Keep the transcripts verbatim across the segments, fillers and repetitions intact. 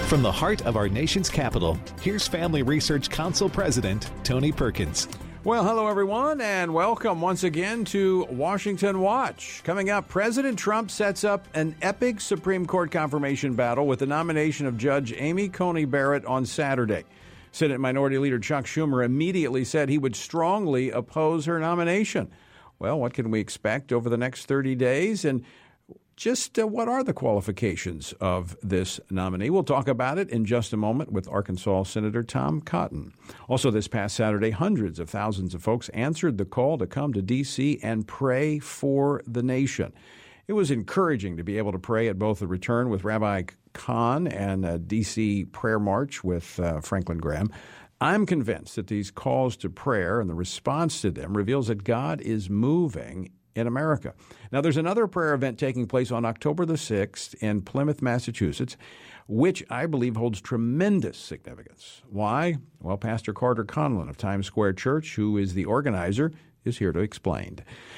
From the heart of our nation's capital, here's Family Research Council President Tony Perkins. Well, hello, everyone, and welcome once again to Washington Watch. Coming up, President Trump sets up an epic Supreme Court confirmation battle with the nomination of Judge Amy Coney Barrett on Saturday. Senate Minority Leader Chuck Schumer immediately said he would strongly oppose her nomination. Well, what can we expect over the next thirty days? And just uh, what are the qualifications of this nominee? We'll talk about it in just a moment with Arkansas Senator Tom Cotton. Also, this past Saturday, hundreds of thousands of folks answered the call to come to D C and pray for the nation. It was encouraging to be able to pray at both the Return with Rabbi Khan and a D C prayer march with uh, Franklin Graham. I'm convinced that these calls to prayer and the response to them reveals that God is moving in America. Now, there's another prayer event taking place on October the sixth in Plymouth, Massachusetts, which I believe holds tremendous significance. Why? Well, Pastor Carter Conlon of Times Square Church, who is the organizer, is here to explain.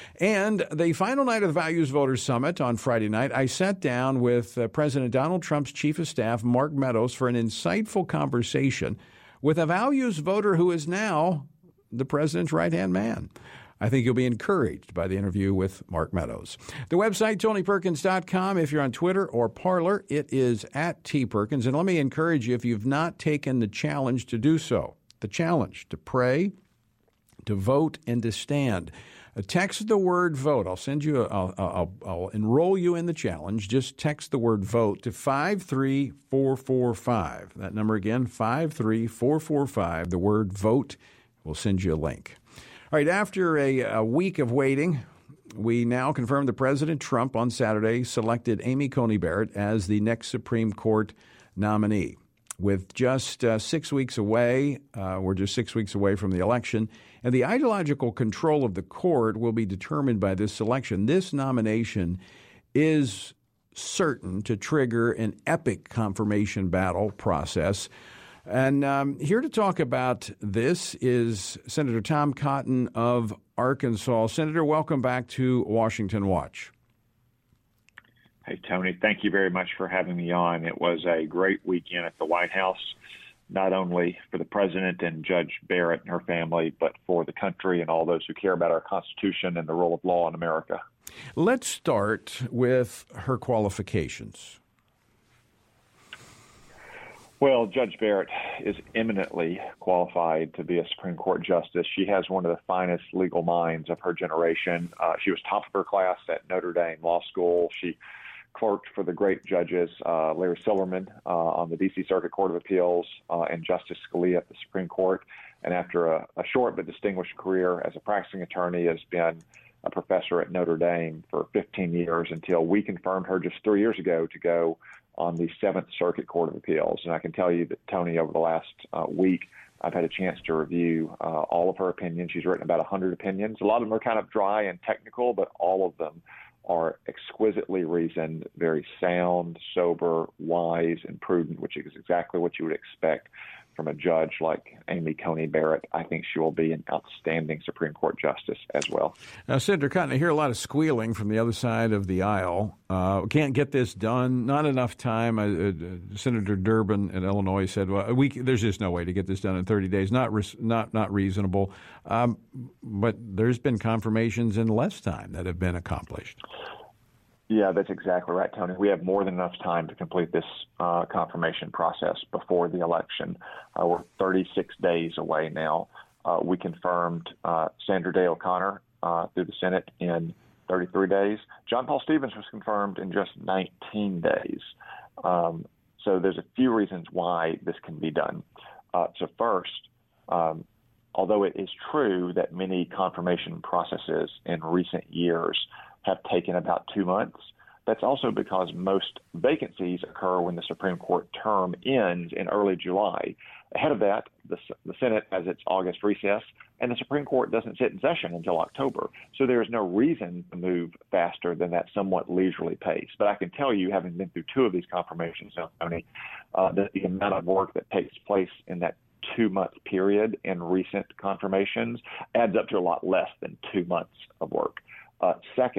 And the final night of the Values Voters Summit on Friday night, I sat down with uh, President Donald Trump's chief of staff, Mark Meadows, for an insightful conversation with a values voter who is now the president's right-hand man. I think you'll be encouraged by the interview with Mark Meadows. The website, tony perkins dot com. If you're on Twitter or Parler, it is at T Perkins. And let me encourage you, if you've not taken the challenge, to do so. The challenge to pray, to vote, and to stand. Uh, text the word vote. I'll send you, a, I'll, I'll, I'll enroll you in the challenge. Just text the word vote to five three four four five. That number again, five three four four five. The word vote. We'll send you a link. All right, after a, a week of waiting, we now confirm that President Trump on Saturday selected Amy Coney Barrett as the next Supreme Court nominee. With just uh, six weeks away, uh, we're just six weeks away from the election, and the ideological control of the court will be determined by this selection. This nomination is certain to trigger an epic confirmation battle process. And um, here to talk about this is Senator Tom Cotton of Arkansas. Senator, welcome back to Washington Watch. Hey, Tony, thank you very much for having me on. It was a great weekend at the White House, not only for the president and Judge Barrett and her family, but for the country and all those who care about our Constitution and the rule of law in America. Let's start with her qualifications. Well, Judge Barrett is eminently qualified to be a Supreme Court justice. She has one of the finest legal minds of her generation. Uh, she was top of her class at Notre Dame Law School. She clerked for the great judges uh, Larry Silverman uh, on the D C Circuit Court of Appeals uh, and Justice Scalia at the Supreme Court. And after a, a short but distinguished career as a practicing attorney, has been a professor at Notre Dame for fifteen years until we confirmed her just three years ago to go on the Seventh Circuit Court of Appeals. And I can tell you that, Tony, over the last uh, week, I've had a chance to review uh, all of her opinions. She's written about one hundred opinions. A lot of them are kind of dry and technical, but all of them are exquisitely reasoned, very sound, sober, wise, and prudent, which is exactly what you would expect from a judge like Amy Coney Barrett. I think she will be an outstanding Supreme Court justice as well. Now, Senator Cotton, I hear a lot of squealing from the other side of the aisle. Uh, can't get this done. Not enough time. Uh, uh, Senator Durbin in Illinois said, "Well, we, there's just no way to get this done in thirty days. Not res- not not reasonable." Um, but there's been confirmations in less time that have been accomplished. Yeah, that's exactly right, Tony. We have more than enough time to complete this uh, confirmation process before the election. Uh, we're thirty-six days away now. Uh, we confirmed uh, Sandra Day O'Connor uh, through the Senate in thirty-three days. John Paul Stevens was confirmed in just nineteen days. Um, so there's a few reasons why this can be done. Uh, so first, um, although it is true that many confirmation processes in recent years have taken about two months, that's also because most vacancies occur when the Supreme Court term ends in early July. Ahead of that, the, the Senate has its August recess, and the Supreme Court doesn't sit in session until October. So there is no reason to move faster than that somewhat leisurely pace. But I can tell you, having been through two of these confirmations, Tony, uh, that the amount of work that takes place in that two-month period in recent confirmations adds up to a lot less than two months of work. Uh, second,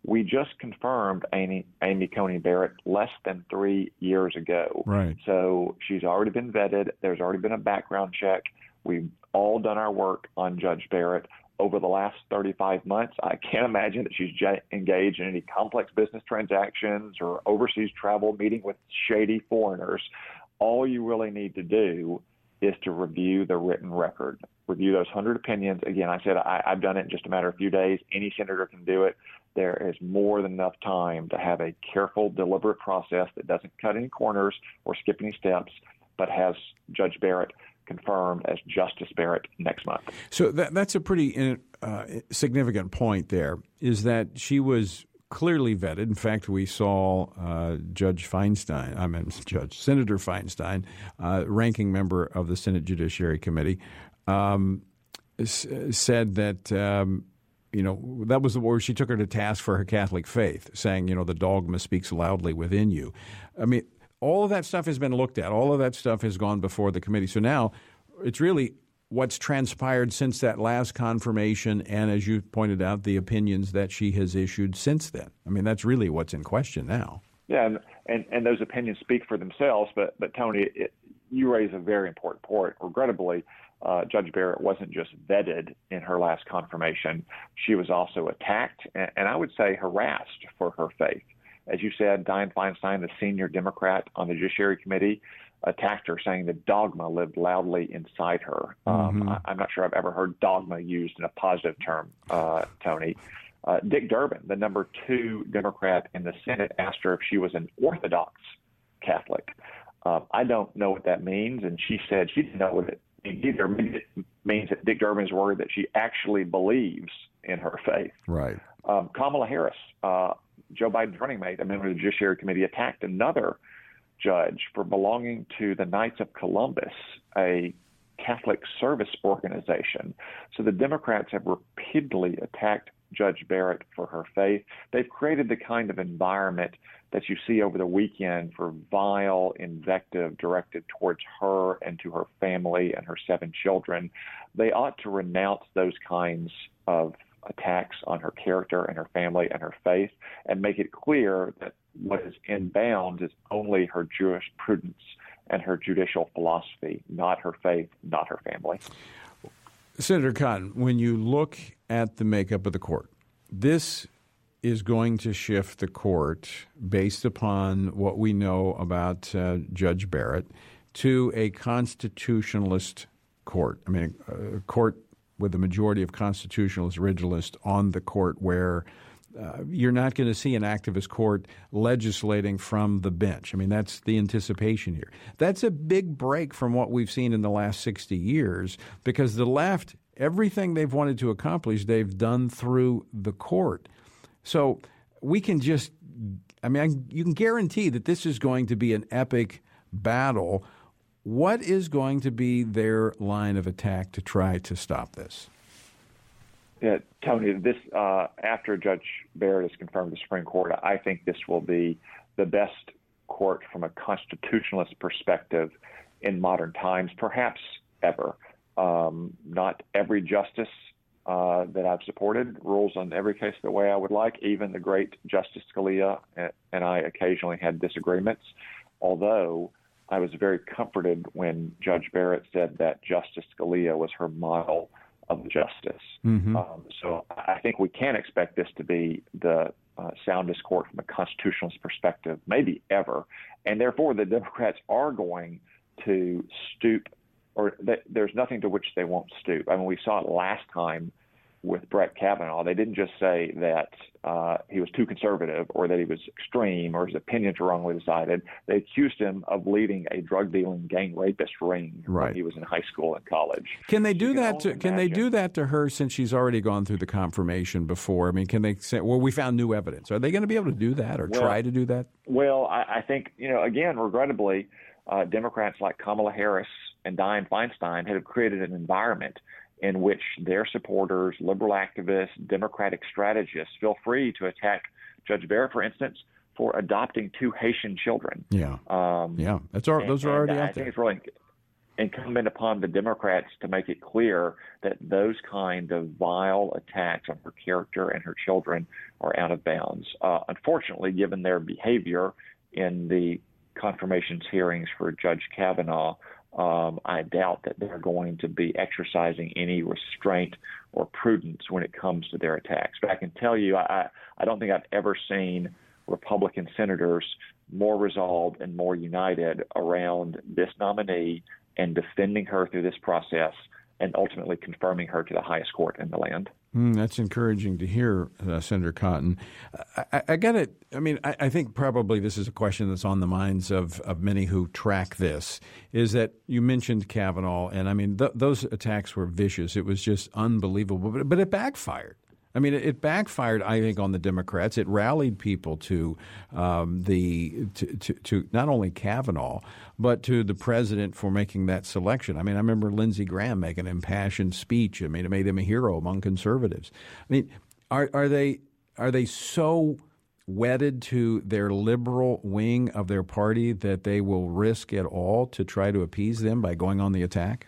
We just confirmed Amy, Amy Coney Barrett less than three years ago. Right. So she's already been vetted. There's already been a background check. We've all done our work on Judge Barrett. Over the last thirty-five months, I can't imagine that she's j- engaged in any complex business transactions or overseas travel, meeting with shady foreigners. All you really need to do is to review the written record, review those one hundred opinions. Again, I said I, I've done it in just a matter of a few days. Any senator can do it. There is more than enough time to have a careful, deliberate process that doesn't cut any corners or skip any steps, but has Judge Barrett confirmed as Justice Barrett next month. So that, that's a pretty uh, significant point there, is that she was clearly vetted. In fact, we saw uh, Judge Feinstein, I mean Judge Senator Feinstein, uh, ranking member of the Senate Judiciary Committee, um, s- said that um, you know that was the word she took her to task for her Catholic faith, saying you know the dogma speaks loudly within you. I mean, all of that stuff has been looked at. All of that stuff has gone before the committee. So now it's really what's transpired since that last confirmation and, as you pointed out, the opinions that she has issued since then. I mean, that's really what's in question now. Yeah, and, and, and those opinions speak for themselves. But, but Tony, it, you raise a very important point. Regrettably, uh, Judge Barrett wasn't just vetted in her last confirmation. She was also attacked and, and I would say harassed for her faith. As you said, Dianne Feinstein, the senior Democrat on the Judiciary Committee, attacked her, saying that dogma lived loudly inside her. Um, Mm-hmm. I, I'm not sure I've ever heard dogma used in a positive term, uh, Tony. Uh, Dick Durbin, the number two Democrat in the Senate, asked her if she was an Orthodox Catholic. Uh, I don't know what that means, and she said she didn't know what it means either. Maybe it means that Dick Durbin is worried that she actually believes in her faith. Right. Um, Kamala Harris, uh, Joe Biden's running mate, a member of the Judiciary Committee, attacked another judge for belonging to the Knights of Columbus, a Catholic service organization. So the Democrats have repeatedly attacked Judge Barrett for her faith. They've created the kind of environment that you see over the weekend for vile invective directed towards her and to her family and her seven children. They ought to renounce those kinds of attacks on her character and her family and her faith and make it clear that what is in bounds is only her jurisprudence and her judicial philosophy, not her faith, not her family. Senator Cotton, when you look at the makeup of the court, this is going to shift the court based upon what we know about uh, Judge Barrett to a constitutionalist court. I mean, a court with a majority of constitutionalist originalists on the court where uh, you're not going to see an activist court legislating from the bench. I mean, that's the anticipation here. That's a big break from what we've seen in the last sixty years because the left, everything they've wanted to accomplish, they've done through the court. So we can just, I mean, I, you can guarantee that this is going to be an epic battle. What is going to be their line of attack to try to stop this? Yeah, Tony, this uh, after Judge Barrett is confirmed to the Supreme Court, I think this will be the best court from a constitutionalist perspective in modern times, perhaps ever. Um, not every justice uh, that I've supported rules on every case the way I would like. Even the great Justice Scalia and I occasionally had disagreements, although I was very comforted when Judge Barrett said that Justice Scalia was her model of justice. Mm-hmm. Um, so I think we can expect this to be the uh, soundest court from a constitutionalist perspective, maybe ever. And therefore, the Democrats are going to stoop, or th- there's nothing to which they won't stoop. I mean, we saw it last time with Brett Kavanaugh. They didn't just say that uh, he was too conservative or that he was extreme or his opinions were wrongly decided. They accused him of leading a drug-dealing gang rapist ring right. when he was in high school and college. Can they do so that? To, can they do that to her since she's already gone through the confirmation before? I mean, can they say, well, we found new evidence. Are they going to be able to do that or well, try to do that? Well, I, I think, you know, again, regrettably, uh, Democrats like Kamala Harris and Dianne Feinstein have created an environment in which their supporters, liberal activists, Democratic strategists feel free to attack Judge Barrett, for instance, for adopting two Haitian children. Yeah, um, yeah, that's all, and, those are already and out I there. think it's really, incumbent upon the Democrats to make it clear that those kind of vile attacks on her character and her children are out of bounds. Uh, unfortunately, given their behavior in the confirmations hearings for Judge Kavanaugh, um, I doubt that they're going to be exercising any restraint or prudence when it comes to their attacks. But I can tell you, I, I don't think I've ever seen Republican senators more resolved and more united around this nominee and defending her through this process and ultimately confirming her to the highest court in the land. Mm, that's encouraging to hear, uh, Senator Cotton. I, I got it. I mean, I, I think probably this is a question that's on the minds of, of many who track this, is that you mentioned Kavanaugh, and I mean, th- those attacks were vicious. It was just unbelievable, but, but it backfired. I mean, it backfired, I think, on the Democrats. It rallied people to um, the to, to, to not only Kavanaugh, but to the president for making that selection. I mean, I remember Lindsey Graham making an impassioned speech. I mean, it made him a hero among conservatives. I mean, are are they are they so wedded to their liberal wing of their party that they will risk it all to try to appease them by going on the attack?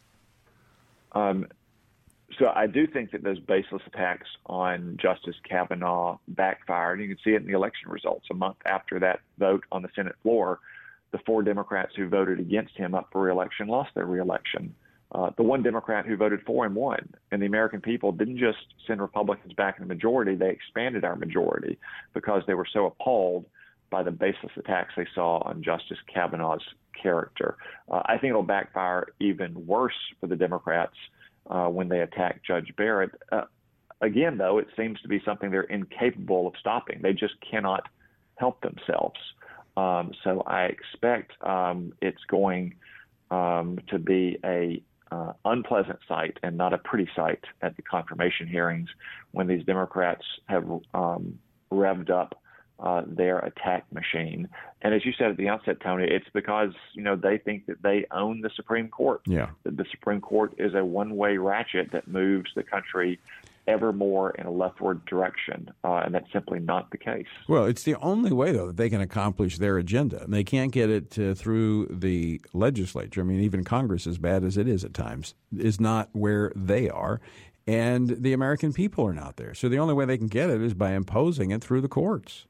Um. So I do think that those baseless attacks on Justice Kavanaugh backfired. You can see it in the election results. A month after that vote on the Senate floor, the four Democrats who voted against him up for re-election lost their re-election. Uh, the one Democrat who voted for him won. And the American people didn't just send Republicans back in the majority, they expanded our majority because they were so appalled by the baseless attacks they saw on Justice Kavanaugh's character. Uh, I think it'll backfire even worse for the Democrats Uh, when they attack Judge Barrett. Uh, again, though, it seems to be something they're incapable of stopping. They just cannot help themselves. Um, so I expect um, it's going um, to be a uh, unpleasant sight and not a pretty sight at the confirmation hearings when these Democrats have um, revved up Uh, their attack machine. And as you said at the outset, Tony, it's because, you know, they think that they own the Supreme Court. Yeah. That the Supreme Court is a one-way ratchet that moves the country ever more in a leftward direction. Uh, and that's simply not the case. Well, it's the only way, though, that they can accomplish their agenda. And they can't get it uh, through the legislature. I mean, even Congress, as bad as it is at times, is not where they are. And the American people are not there. So the only way they can get it is by imposing it through the courts.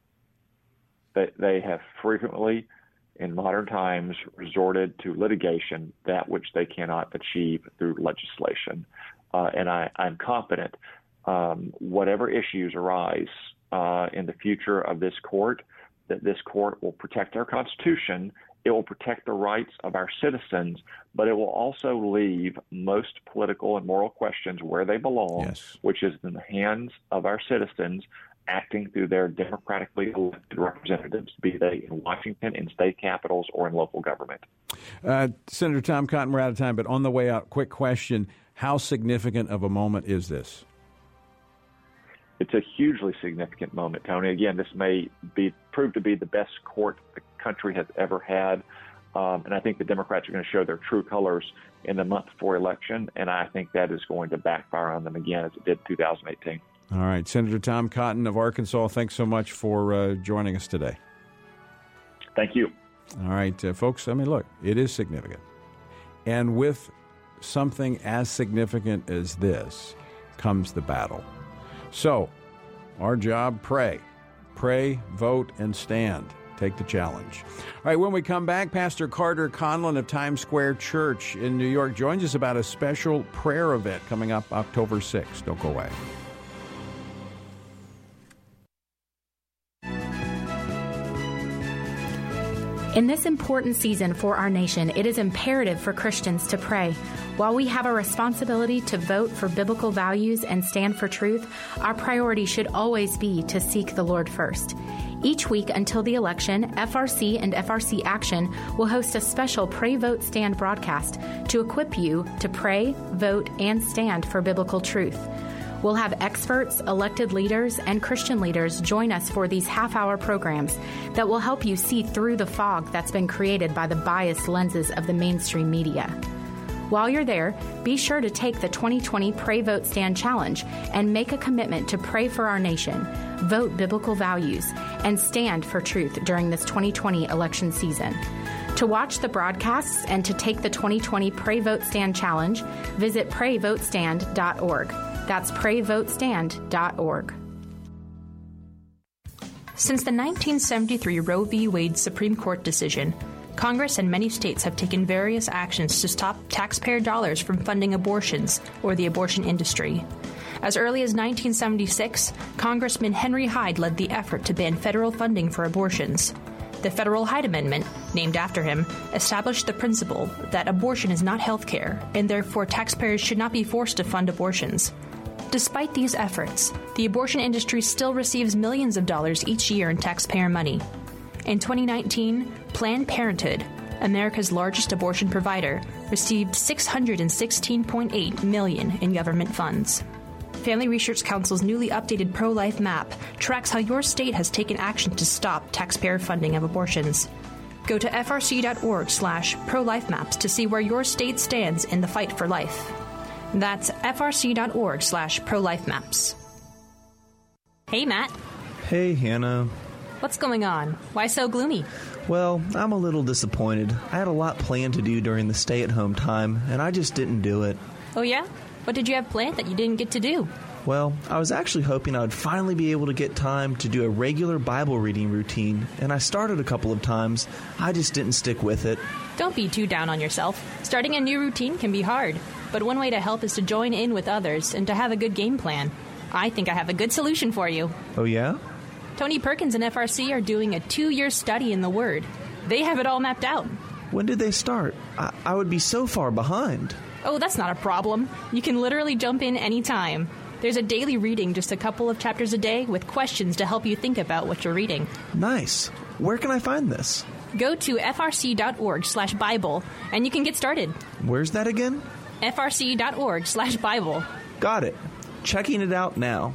They, they have frequently, in modern times, resorted to litigation, that which they cannot achieve through legislation. Uh, and I, I'm confident um, whatever issues arise uh, in the future of this court, that this court will protect our Constitution, it will protect the rights of our citizens, but it will also leave most political and moral questions where they belong, yes. which is in the hands of our citizens, acting through their democratically elected representatives, be they in Washington, in state capitals, or in local government. Uh, Senator Tom Cotton, we're out of time, but on the way out, quick question. How significant of a moment is this? It's a hugely significant moment, Tony. Again, this may be prove to be the best court the country has ever had. Um, and I think the Democrats are going to show their true colors in the month before election, and I think that is going to backfire on them again as it did in two thousand eighteen. All right. Senator Tom Cotton of Arkansas, thanks so much for uh, joining us today. Thank you. All right, uh, folks, I mean, look, it is significant. And with something as significant as this comes the battle. So, our job, pray. Pray, vote, and stand. Take the challenge. All right, when we come back, Pastor Carter Conlon of Times Square Church in New York joins us about a special prayer event coming up October sixth. Don't go away. In this important season for our nation, it is imperative for Christians to pray. While we have a responsibility to vote for biblical values and stand for truth, our priority should always be to seek the Lord first. Each week until the election, F R C and F R C Action will host a special Pray, Vote, Stand broadcast to equip you to pray, vote, and stand for biblical truth. We'll have experts, elected leaders, and Christian leaders join us for these half-hour programs that will help you see through the fog that's been created by the biased lenses of the mainstream media. While you're there, be sure to take the twenty twenty Pray, Vote, Stand Challenge and make a commitment to pray for our nation, vote biblical values, and stand for truth during this twenty twenty election season. To watch the broadcasts and to take the twenty twenty Pray Vote Stand Challenge, visit pray vote stand dot org. That's pray vote stand dot org. Since the nineteen seventy-three Roe v. Wade Supreme Court decision, Congress and many states have taken various actions to stop taxpayer dollars from funding abortions or the abortion industry. As early as nineteen seventy-six, Congressman Henry Hyde led the effort to ban federal funding for abortions. The Federal Hyde Amendment, named after him, established the principle that abortion is not health care, and therefore taxpayers should not be forced to fund abortions. Despite these efforts, the abortion industry still receives millions of dollars each year in taxpayer money. In twenty nineteen, Planned Parenthood, America's largest abortion provider, received six hundred sixteen point eight million dollars in government funds. Family Research Council's newly updated pro-life map tracks how your state has taken action to stop taxpayer funding of abortions. Go to f r c dot org slash pro life maps to see where your state stands in the fight for life. That's f r c dot org slash pro life maps. Hey, Matt. Hey, Hannah. What's going on? Why so gloomy? Well, I'm a little disappointed. I had a lot planned to do during the stay-at-home time, and I just didn't do it. Oh, yeah? What did you have planned that you didn't get to do? Well, I was actually hoping I would finally be able to get time to do a regular Bible reading routine, and I started a couple of times. I just didn't stick with it. Don't be too down on yourself. Starting a new routine can be hard, but one way to help is to join in with others and to have a good game plan. I think I have a good solution for you. Oh, yeah? Tony Perkins and F R C are doing a two-year study in the Word. They have it all mapped out. When did they start? I, I would be so far behind. Oh, that's not a problem. You can literally jump in anytime. There's a daily reading, just a couple of chapters a day, with questions to help you think about what you're reading. Nice. Where can I find this? Go to f r c dot org slash Bible, and you can get started. Where's that again? f r c dot org slash Bible. Got it. Checking it out now.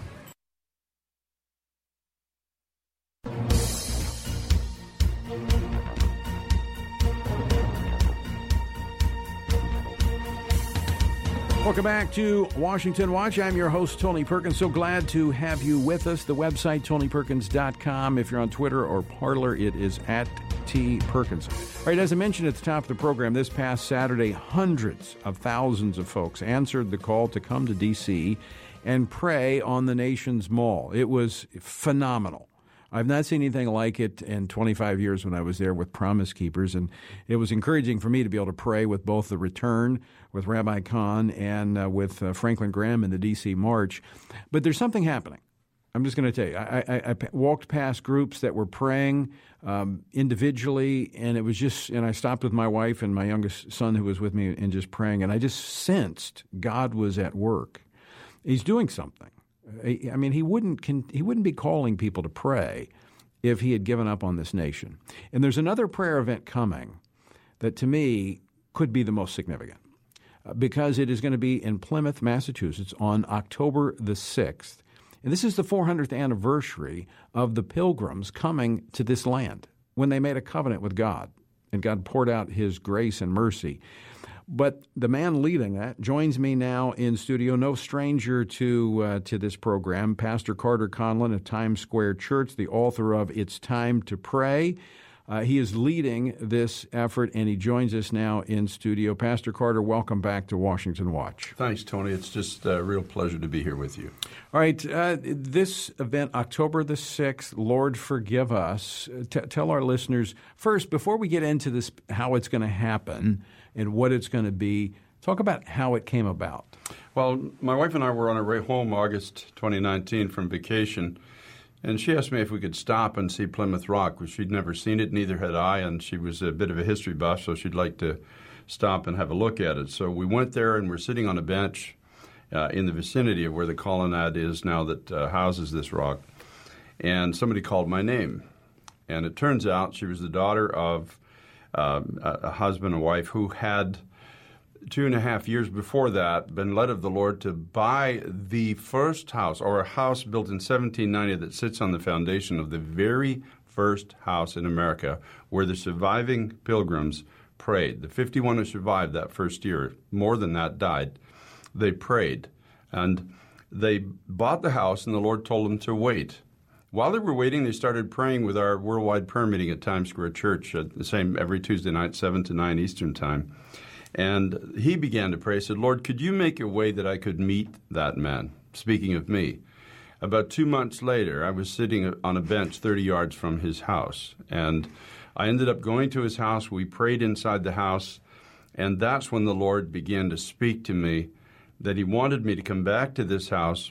Welcome back to Washington Watch. I'm your host, Tony Perkins. So glad to have you with us. The website, tony perkins dot com. If you're on Twitter or Parler, it is at T. Perkins. All right, as I mentioned at the top of the program, this past Saturday, hundreds of thousands of folks answered the call to come to D C and pray on the nation's mall. It was phenomenal. I've not seen anything like it in twenty-five years when I was there with Promise Keepers, and it was encouraging for me to be able to pray with both the return with Rabbi Kahn and uh, with uh, Franklin Graham in the D C March. But there's something happening. I'm just going to tell you. I, I, I walked past groups that were praying um, individually, and it was just, and I stopped with my wife and my youngest son who was with me and just praying, and I just sensed God was at work. He's doing something. I mean, he wouldn't he wouldn't be calling people to pray if he had given up on this nation. And there's another prayer event coming that, to me, could be the most significant because it is going to be in Plymouth, Massachusetts on October the sixth. And this is the four hundredth anniversary of the Pilgrims coming to this land when they made a covenant with God, and God poured out his grace and mercy. But the man leading that joins me now in studio, no stranger to uh, to this program, Pastor Carter Conlon of Times Square Church, the author of It's Time to Pray. Uh, he is leading this effort, and he joins us now in studio. Pastor Carter, welcome back to Washington Watch. Thanks, Tony. It's just a real pleasure to be here with you. All right. Uh, this event, October the sixth, Lord Forgive Us. T- tell our listeners, first, before we get into this, how it's going to happen and what it's going to be, talk about how it came about. Well, my wife and I were on our way home August twenty nineteen from vacation, and she asked me if we could stop and see Plymouth Rock, which she'd never seen it, neither had I, and she was a bit of a history buff, so she'd like to stop and have a look at it. So we went there, and we're sitting on a bench uh, in the vicinity of where the colonnade is now that uh, houses this rock, and somebody called my name. And it turns out she was the daughter of uh, a husband and wife who had two and a half years before that been led of the Lord to buy the first house, or a house built in seventeen ninety that sits on the foundation of the very first house in America where the surviving pilgrims prayed. The fifty-one who survived that first year, more than that died, they prayed. And they bought the house, and the Lord told them to wait. while they were waiting, they started praying with our worldwide prayer meeting at Times Square Church, at the same every Tuesday night, seven to nine Eastern Time. And he began to pray. He said, Lord, could you make a way that I could meet that man? Speaking of me. About two months later, I was sitting on a bench thirty yards from his house. And I ended up going to his house. We prayed inside the house. And that's when the Lord began to speak to me that he wanted me to come back to this house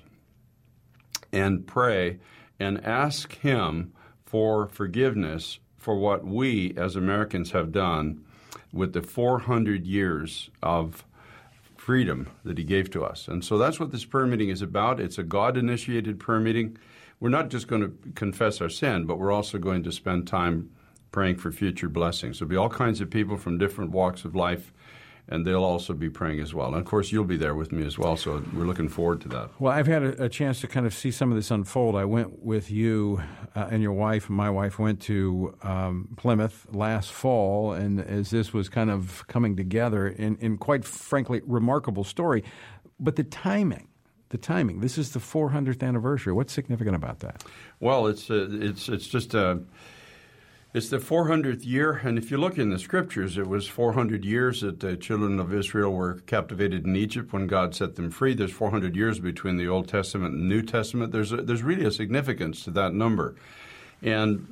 and pray and ask him for forgiveness for what we as Americans have done with the four hundred years of freedom that he gave to us. And so that's what this prayer meeting is about. It's a God-initiated prayer meeting. We're not just going to confess our sin, but we're also going to spend time praying for future blessings. There'll be all kinds of people from different walks of life, and they'll also be praying as well. And, of course, you'll be there with me as well, so we're looking forward to that. Well, I've had a, a chance to kind of see some of this unfold. I went with you uh, and your wife, and my wife went to um, Plymouth last fall, and as this was kind of coming together in, in quite frankly remarkable story. But the timing, the timing, this is the four hundredth anniversary. What's significant about that? Well, it's uh, it's it's just a... It's the four hundredth year, and if you look in the Scriptures, it was four hundred years that the children of Israel were captivated in Egypt when God set them free. There's four hundred years between the Old Testament and the New Testament. There's a, there's really a significance to that number. And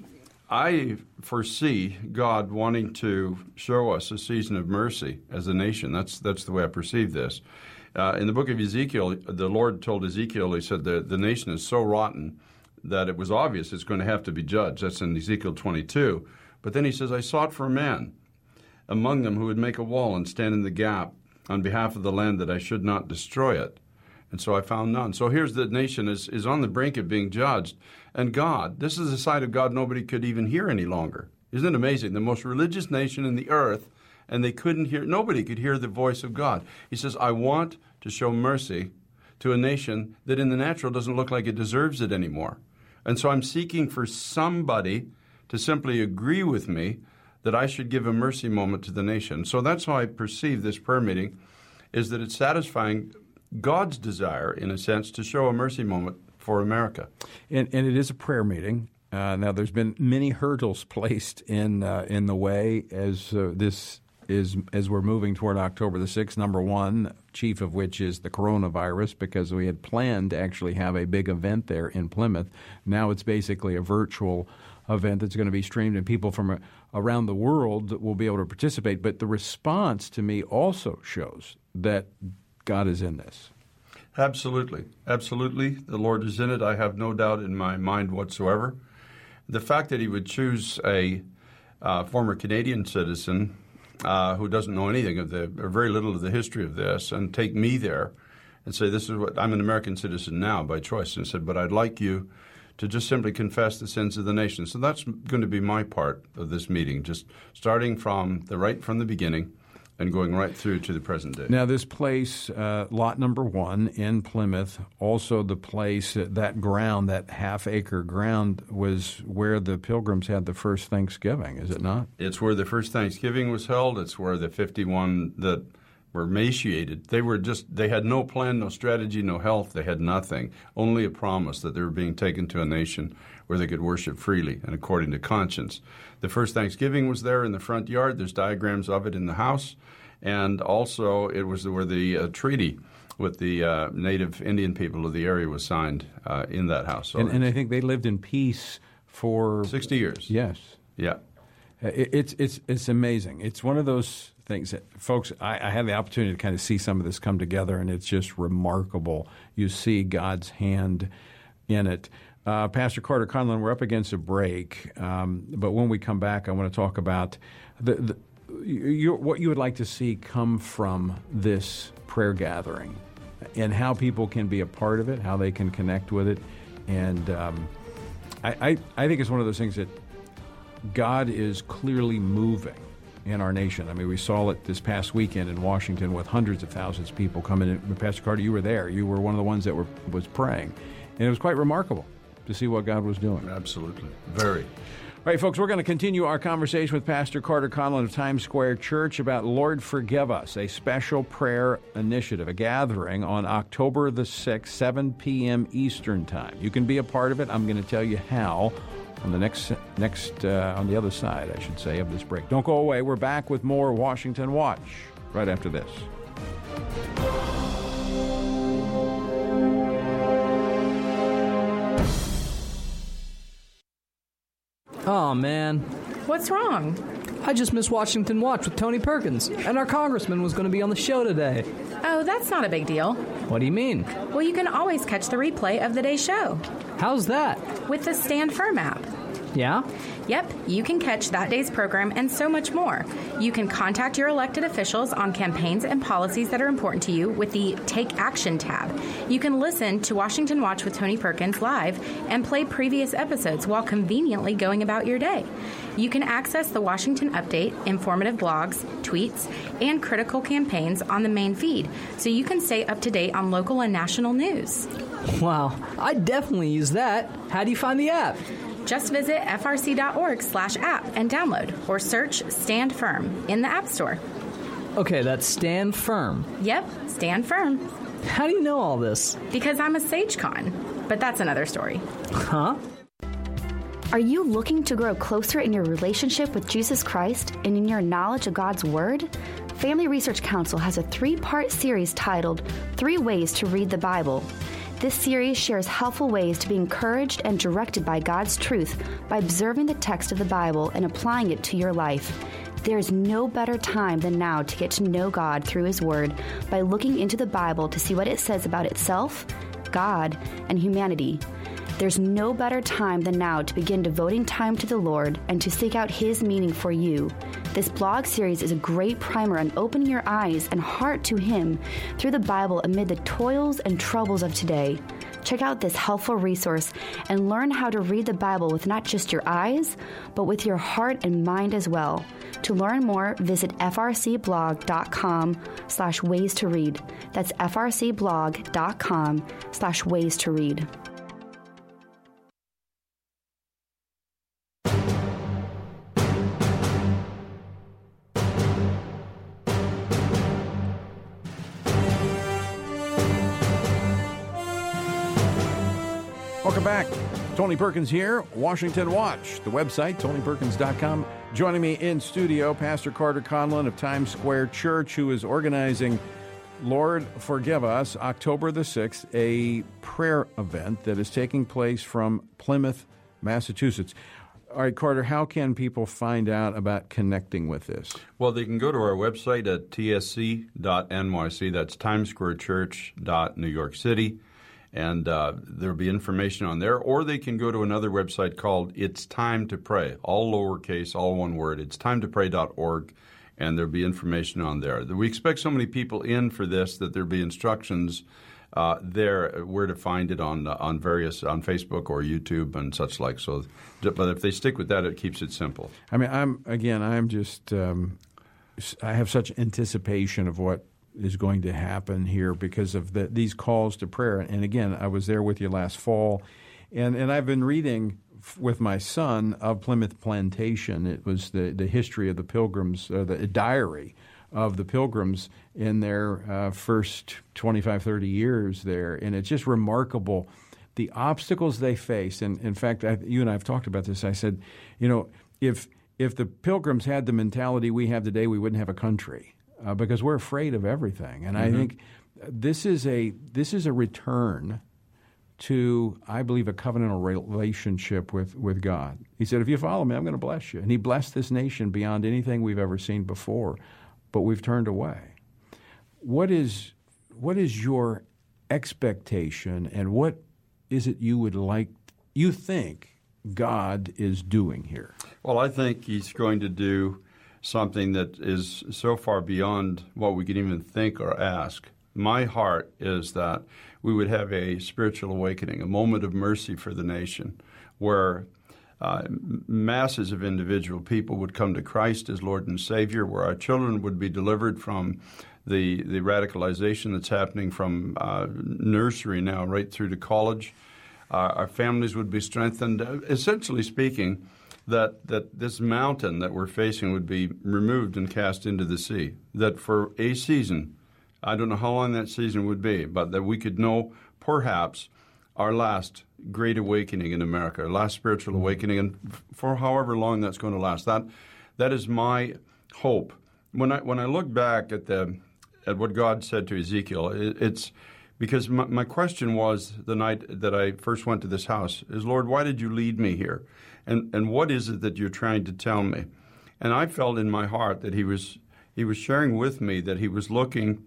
I foresee God wanting to show us a season of mercy as a nation. That's that's the way I perceive this. Uh, in the book of Ezekiel, the Lord told Ezekiel, he said, the, the nation is so rotten that it was obvious it's going to have to be judged. That's in Ezekiel twenty-two. But then he says, I sought for a man among them who would make a wall and stand in the gap on behalf of the land that I should not destroy it. And so I found none. So here's the nation is, is on the brink of being judged. And God, this is a side of God nobody could even hear any longer. Isn't it amazing? The most religious nation in the earth, and they couldn't hear, nobody could hear the voice of God. He says, I want to show mercy to a nation that in the natural doesn't look like it deserves it anymore. And so I'm seeking for somebody to simply agree with me that I should give a mercy moment to the nation. So that's how I perceive this prayer meeting, is that it's satisfying God's desire, in a sense, to show a mercy moment for America. And, and it is a prayer meeting. Uh, now, there's been many hurdles placed in uh, in the way as uh, this is as we're moving toward October the sixth. Number one, chief of which is the coronavirus, because we had planned to actually have a big event there in Plymouth. Now it's basically a virtual event that's going to be streamed, and people from around the world will be able to participate. But the response to me also shows that God is in this. Absolutely. Absolutely. The Lord is in it. I have no doubt in my mind whatsoever. The fact that he would choose a uh, former Canadian citizen Uh, who doesn't know anything of the, or very little of the history of this, and take me there and say, this is what, I'm an American citizen now by choice, and said, but I'd like you to just simply confess the sins of the nation. So that's going to be my part of this meeting, just starting from the right from the beginning and going right through to the present day. Now, this place, uh, lot number one in Plymouth, also the place, uh, that ground, that half-acre ground, was where the Pilgrims had the first Thanksgiving, is it not? It's where the first Thanksgiving was held. It's where the fifty-one that were emaciated, they were just, they had no plan, no strategy, no health. They had nothing, only a promise that they were being taken to a nation where they could worship freely and according to conscience. The first Thanksgiving was there in the front yard. There's diagrams of it in the house. And also it was where the uh, treaty with the uh, native Indian people of the area was signed uh, in that house. So and, and I think they lived in peace for sixty years. Yes. Yeah. It, it's it's it's amazing. It's one of those things that, folks, I, I had the opportunity to kind of see some of this come together, and it's just remarkable. You see God's hand in it. Uh, Pastor Carter Conlon, we're up against a break, um, but when we come back, I want to talk about the, the you, what you would like to see come from this prayer gathering and how people can be a part of it, how they can connect with it. And um, I, I, I think it's one of those things that God is clearly moving in our nation. I mean, we saw it this past weekend in Washington with hundreds of thousands of people coming in. Pastor Carter, you were there. You were one of the ones that were was praying. And it was quite remarkable to see what God was doing. Absolutely. Very. All right, folks, we're going to continue our conversation with Pastor Carter Conlon of Times Square Church about Lord Forgive Us, a special prayer initiative, a gathering on October the sixth, seven p.m. Eastern Time. You can be a part of it. I'm going to tell you how on the next, next uh, on the other side, I should say, of this break. Don't go away. We're back with more Washington Watch right after this. Oh, man. What's wrong? I just missed Washington Watch with Tony Perkins, and our congressman was going to be on the show today. Oh, that's not a big deal. What do you mean? Well, you can always catch the replay of the day's show. How's that? With the Stand Firm app. Yeah? Yep, you can catch that day's program and so much more. You can contact your elected officials on campaigns and policies that are important to you with the Take Action tab. You can listen to Washington Watch with Tony Perkins live and play previous episodes while conveniently going about your day. You can access the Washington Update, informative blogs, tweets, and critical campaigns on the main feed, so you can stay up to date on local and national news. Wow, I definitely use that. How do you find the app? Just visit frc.org slash app and download, or search Stand Firm in the App Store. Okay, that's Stand Firm. Yep, Stand Firm. How do you know all this? Because I'm a SageCon, but that's another story. Huh? Are you looking to grow closer in your relationship with Jesus Christ and in your knowledge of God's Word? Family Research Council has a three-part series titled Three Ways to Read the Bible. This series shares helpful ways to be encouraged and directed by God's truth by observing the text of the Bible and applying it to your life. There is no better time than now to get to know God through His Word by looking into the Bible to see what it says about itself, God, and humanity. There's no better time than now to begin devoting time to the Lord and to seek out His meaning for you. This blog series is a great primer on opening your eyes and heart to Him through the Bible amid the toils and troubles of today. Check out this helpful resource and learn how to read the Bible with not just your eyes, but with your heart and mind as well. To learn more, visit frcblog.com slash ways to read. That's frcblog.com slash ways to read. Welcome back. Tony Perkins here, Washington Watch, the website, tony perkins dot com. Joining me in studio, Pastor Carter Conlon of Times Square Church, who is organizing Lord Forgive Us, October the sixth, a prayer event that is taking place from Plymouth, Massachusetts. All right, Carter, how can people find out about connecting with this? Well, they can go to our website at t s c dot n y c. That's Times Square Church dot New York City. And uh, there'll be information on there. Or they can go to another website called It's Time to Pray, all lowercase, all one word. It's time to pray dot org, and there'll be information on there. We expect so many people in for this that there'll be instructions uh, there where to find it on uh, on various on Facebook or YouTube and such like. So, but if they stick with that, it keeps it simple. I mean, I'm again, I'm just um, I have such anticipation of what is going to happen here because of the, these calls to prayer. And again, I was there with you last fall, and, and I've been reading f- with my son of Plymouth Plantation. It was the, the history of the Pilgrims, uh, the diary of the Pilgrims in their uh, first twenty-five, thirty years there. And it's just remarkable the obstacles they faced. And in fact, I, you and I have talked about this. I said, you know, if if the Pilgrims had the mentality we have today, we wouldn't have a country. Uh, because we're afraid of everything, and mm-hmm. I think this is a this is a return to, I believe, a covenantal relationship with, with God. He said, "If you follow me, I'm going to bless you," and He blessed this nation beyond anything we've ever seen before. But we've turned away. What is what is your expectation, and what is it you would like you think God is doing here? Well, I think He's going to do something that is so far beyond what we can even think or ask. My heart is that we would have a spiritual awakening, a moment of mercy for the nation, where uh, masses of individual people would come to Christ as Lord and Savior, where our children would be delivered from the, the radicalization that's happening from uh, nursery now right through to college. Uh, our families would be strengthened. Uh, essentially speaking, that that this mountain that we're facing would be removed and cast into the sea, that for a season, I don't know how long that season would be, but that we could know perhaps our last great awakening in America, our last spiritual awakening, and for however long that's going to last. That that is my hope. When I when I look back at the at what God said to Ezekiel, it, it's because my, my question was the night that I first went to this house is, Lord, why did you lead me here? And and what is it that you're trying to tell me? And I felt in my heart that he was he was sharing with me that he was looking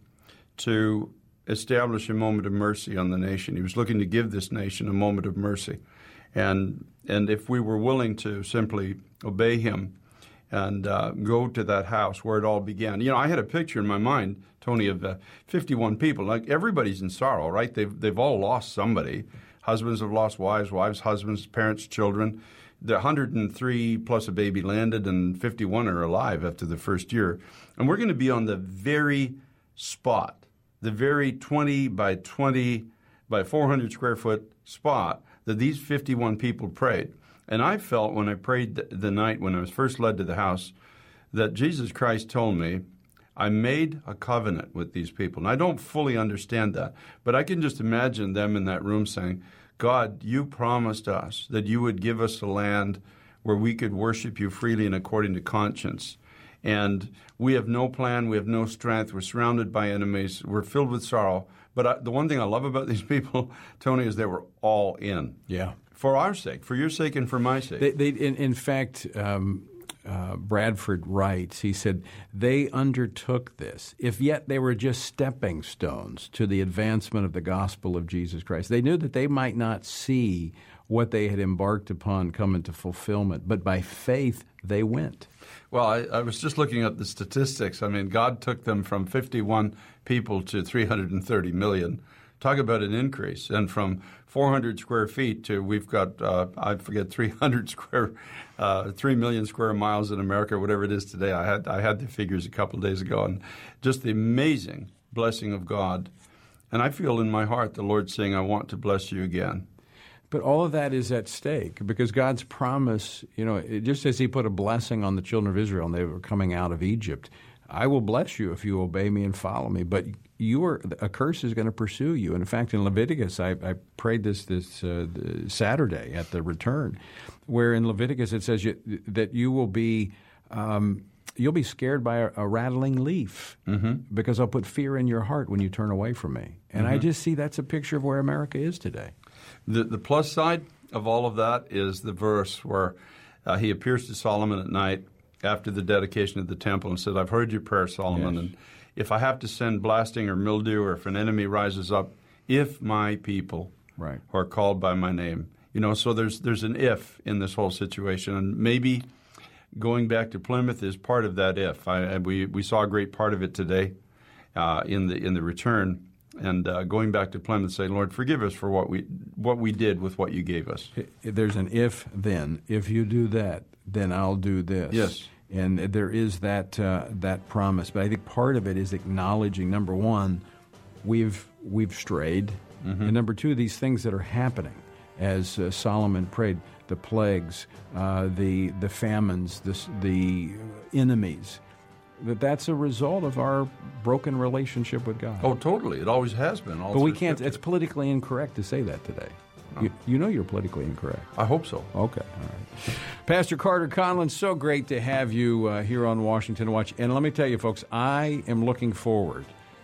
to establish a moment of mercy on the nation. He was looking to give this nation a moment of mercy. And and if we were willing to simply obey him and uh, go to that house where it all began. You know, I had a picture in my mind, Tony, of uh, fifty-one people. Like, everybody's in sorrow, right? They've, they've all lost somebody. Husbands have lost wives, wives, husbands, parents, children. The one hundred three plus a baby landed, and fifty-one are alive after the first year. And we're going to be on the very spot, the very twenty by twenty by four hundred square foot spot that these fifty-one people prayed. And I felt when I prayed the, the night when I was first led to the house that Jesus Christ told me, I made a covenant with these people. And I don't fully understand that, but I can just imagine them in that room saying, God, you promised us that you would give us a land where we could worship you freely and according to conscience. And we have no plan, we have no strength, we're surrounded by enemies, we're filled with sorrow. But I, the one thing I love about these people, Tony, is they were all in. Yeah. For our sake, for your sake and for my sake. They, they, in, in fact, um, uh, Bradford writes, he said, they undertook this, if yet they were just stepping stones to the advancement of the gospel of Jesus Christ. They knew that they might not see what they had embarked upon come into fulfillment, but by faith they went. Well, I, I was just looking at the statistics. I mean, God took them from fifty-one people to three hundred thirty million. Talk about an increase. And from four hundred square feet to we've got, uh, I forget, three hundred square, uh, three million square miles in America, whatever it is today. I had I had the figures a couple of days ago, and just the amazing blessing of God. And I feel in my heart the Lord saying, I want to bless you again. But all of that is at stake because God's promise, you know, it, just as he put a blessing on the children of Israel and they were coming out of Egypt, I will bless you if you obey me and follow me. But you are, a curse is going to pursue you. And in fact, in Leviticus, I, I prayed this this uh, Saturday at the return, where in Leviticus it says you, that you will be um, you'll be scared by a, a rattling leaf mm-hmm. because I'll put fear in your heart when you turn away from me. And mm-hmm. I just see that's a picture of where America is today. The, the plus side of all of that is the verse where uh, he appears to Solomon at night after the dedication of the temple and said, I've heard your prayer, Solomon, yes. and if I have to send blasting or mildew or if an enemy rises up, if my people right. who are called by my name. You know, so there's there's an if in this whole situation, and maybe going back to Plymouth is part of that if. I, we we saw a great part of it today uh, in the in the return. And uh, going back to Plymouth, saying, Lord, forgive us for what we what we did with what you gave us. There's an if, then. If you do that, then I'll do this. Yes. And there is that uh, that promise. But I think part of it is acknowledging, number one, we've we've strayed. Mm-hmm. And number two, these things that are happening, as uh, Solomon prayed, the plagues, uh, the the famines, the, the enemies, that that's a result of our broken relationship with God. Oh, totally. It always has been. But we can't, it's politically incorrect to say that today. No. You, you know you're politically incorrect. I hope so. Okay. All right. Pastor Carter Conlon, so great to have you uh, here on Washington Watch. And let me tell you, folks, I am looking forward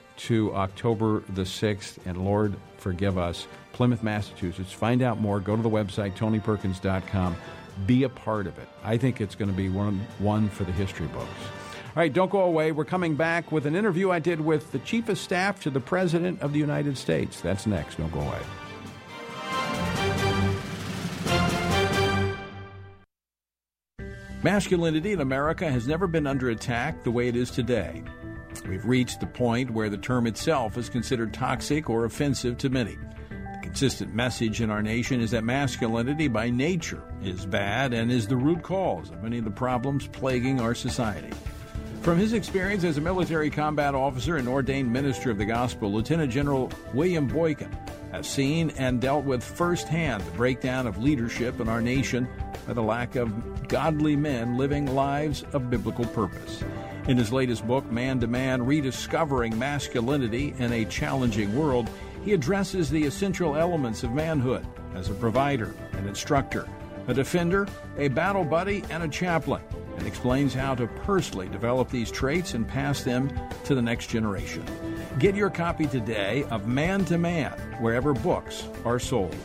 to October the sixth, and Lord, forgive us, Plymouth, Massachusetts. Find out more. Go to the website, tony perkins dot com. Be a part of it. I think it's going to be one, one for the history books. All right, don't go away. We're coming back with an interview I did with the Chief of Staff to the President of the United States. That's next. Don't go away. Masculinity in America has never been under attack the way it is today. We've reached the point where the term itself is considered toxic or offensive to many. The consistent message in our nation is that masculinity by nature is bad and is the root cause of many of the problems plaguing our society. From his experience as a military combat officer and ordained minister of the gospel, Lieutenant General William Boykin has seen and dealt with firsthand the breakdown of leadership in our nation by the lack of godly men living lives of biblical purpose. In his latest book, Man to Man, Rediscovering Masculinity in a Challenging World, he addresses the essential elements of manhood as a provider, an instructor, a defender, a battle buddy, and a chaplain, and explains how to personally develop these traits and pass them to the next generation. Get your copy today of Man to Man, wherever books are sold.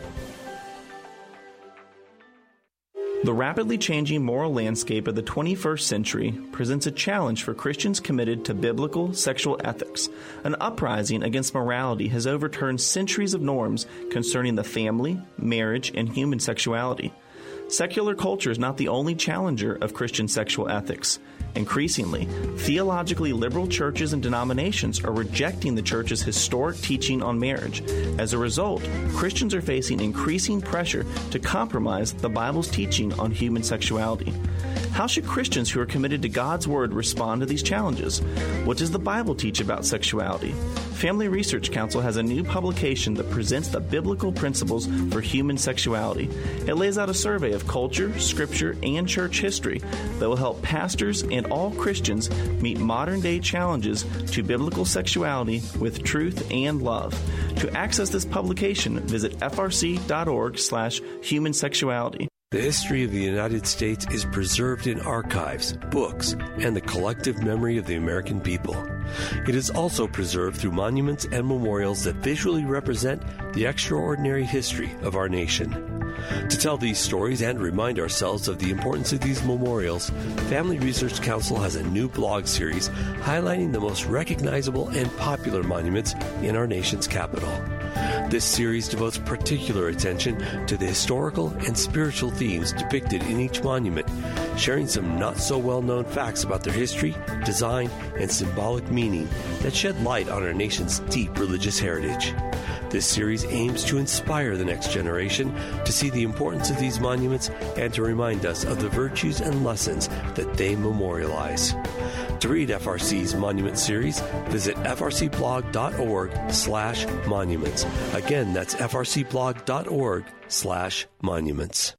The rapidly changing moral landscape of the twenty-first century presents a challenge for Christians committed to biblical sexual ethics. An uprising against morality has overturned centuries of norms concerning the family, marriage, and human sexuality. Secular culture is not the only challenger of Christian sexual ethics. Increasingly, theologically liberal churches and denominations are rejecting the church's historic teaching on marriage. As a result, Christians are facing increasing pressure to compromise the Bible's teaching on human sexuality. How should Christians who are committed to God's Word respond to these challenges? What does the Bible teach about sexuality? Family Research Council has a new publication that presents the biblical principles for human sexuality. It lays out a survey of culture, scripture, and church history that will help pastors and all Christians meet modern-day challenges to biblical sexuality with truth and love. To access this publication, visit f r c dot org slash human sexuality. The history of the United States is preserved in archives, books, and the collective memory of the American people. It is also preserved through monuments and memorials that visually represent the extraordinary history of our nation. To tell these stories and remind ourselves of the importance of these memorials, Family Research Council has a new blog series highlighting the most recognizable and popular monuments in our nation's capital. This series devotes particular attention to the historical and spiritual themes depicted in each monument, sharing some not-so-well-known facts about their history, design, and symbolic meaning that shed light on our nation's deep religious heritage. This series aims to inspire the next generation to see the importance of these monuments and to remind us of the virtues and lessons that they memorialize. To read F R C's Monument Series, visit f r c blog dot org slash monuments. Again, that's f r c blog dot org slash monuments.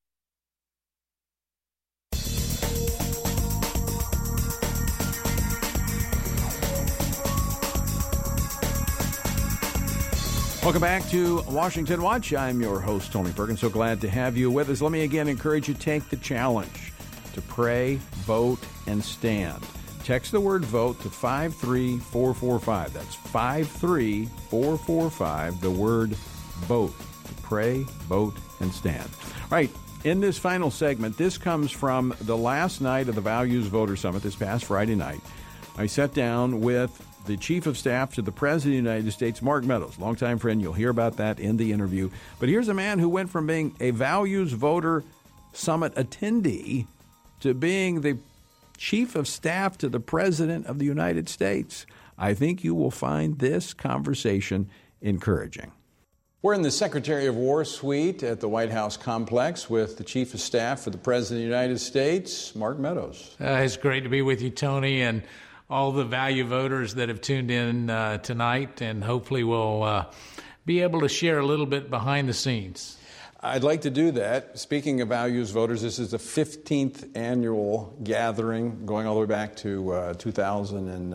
Welcome back to Washington Watch. I'm your host, Tony Perkins. So glad to have you with us. Let me again encourage you to take the challenge to pray, vote, and stand. Text the word VOTE to five three four four five. That's five three four four five, the word VOTE. To pray, vote, and stand. All right, in this final segment, this comes from the last night of the Values Voter Summit this past Friday night. I sat down with the Chief of Staff to the President of the United States, Mark Meadows, longtime friend. You'll hear about that in the interview. But here's a man who went from being a Values Voter Summit attendee to being the Chief of Staff to the President of the United States. I think you will find this conversation encouraging. We're in the Secretary of War suite at the White House complex with the Chief of Staff for the President of the United States, Mark Meadows. Uh, it's great to be with you, Tony, and all the value voters that have tuned in uh, tonight, and hopefully we'll uh, be able to share a little bit behind the scenes. I'd like to do that. Speaking of values voters, this is the fifteenth annual gathering going all the way back to uh, two thousand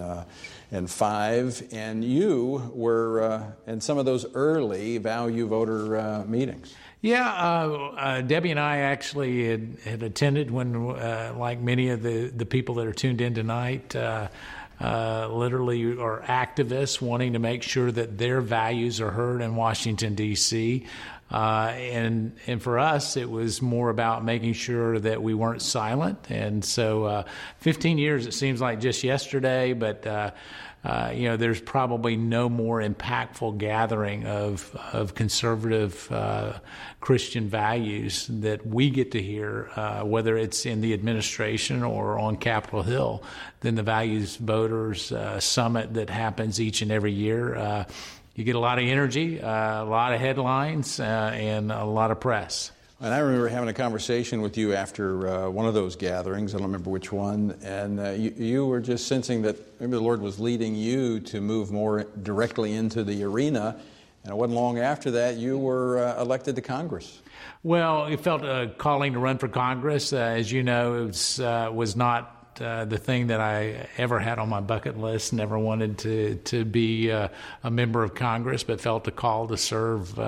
five, and you were uh, in some of those early value voter uh, meetings. Yeah, uh, uh, Debbie and I actually had, had attended when, uh, like many of the, the people that are tuned in tonight, uh, uh, literally are activists wanting to make sure that their values are heard in Washington, D C Uh, and and for us, it was more about making sure that we weren't silent. And so uh, fifteen years, it seems like just yesterday, but uh, uh, you know, there's probably no more impactful gathering of of conservative uh, Christian values that we get to hear, uh, whether it's in the administration or on Capitol Hill, than the Values Voters uh, Summit that happens each and every year. Uh, You get a lot of energy, uh, a lot of headlines, uh, and a lot of press. And I remember having a conversation with you after uh, one of those gatherings. I don't remember which one. And uh, you, you were just sensing that maybe the Lord was leading you to move more directly into the arena And it wasn't long after that you were uh, elected to Congress. Well, it felt a calling to run for Congress. Uh, as you know, it was, uh, was not Uh, the thing that I ever had on my bucket list. Never wanted to to be uh, a member of Congress, but felt a call to serve uh,